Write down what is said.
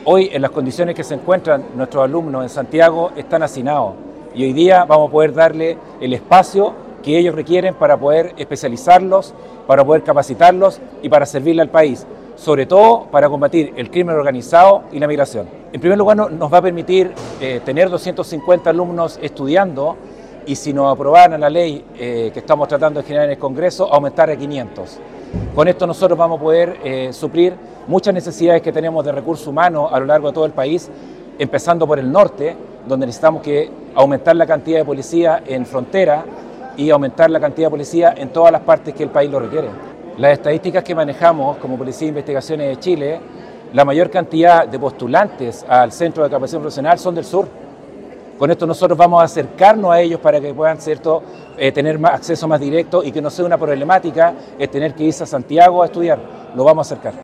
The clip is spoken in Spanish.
Hoy, en las condiciones que se encuentran nuestros alumnos en Santiago, están hacinados y hoy día vamos a poder darle el espacio que ellos requieren para poder especializarlos, para poder capacitarlos y para servirle al país, sobre todo para combatir el crimen organizado y la migración. En primer lugar, nos va a permitir tener 250 alumnos estudiando y, si nos aprobaran la ley que estamos tratando de generar en el Congreso, aumentar a 500. Con esto nosotros vamos a poder suplir muchas necesidades que tenemos de recursos humanos a lo largo de todo el país, empezando por el norte, donde necesitamos aumentar la cantidad de policía en frontera y aumentar la cantidad de policía en todas las partes que el país lo requiere. Las estadísticas que manejamos como Policía de Investigaciones de Chile, la mayor cantidad de postulantes al Centro de Capacitación Profesional son del sur. Con esto nosotros vamos a acercarnos a ellos para que puedan tener acceso más directo y que no sea una problemática tener que irse a Santiago a estudiar. Lo vamos a acercar.